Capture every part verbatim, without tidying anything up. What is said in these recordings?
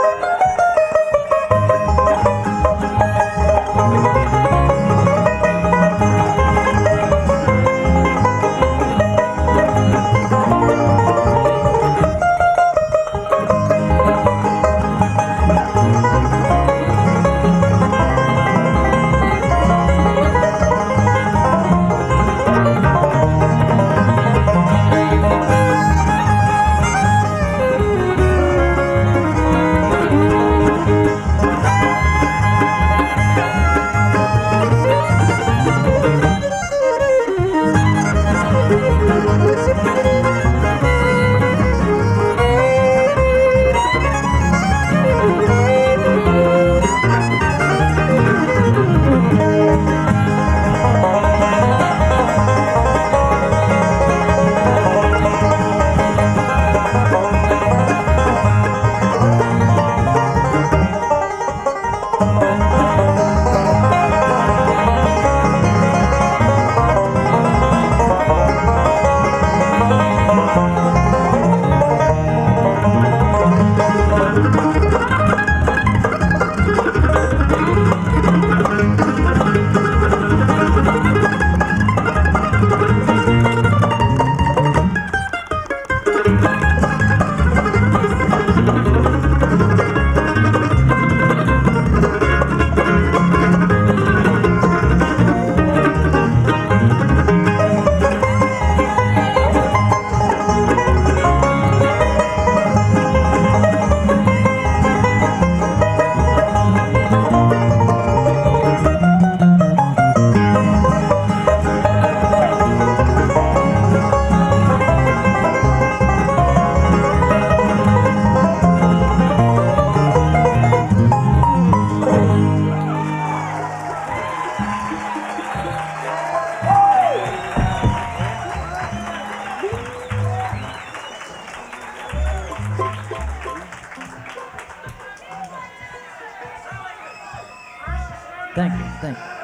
Thank you, thank you.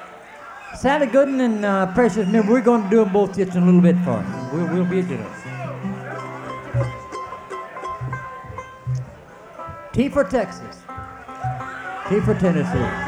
Sally Gooden and uh, Precious Miller, we're going to do them both just a little bit for you. We'll, we'll be doing it. T for Texas. T for Tennessee.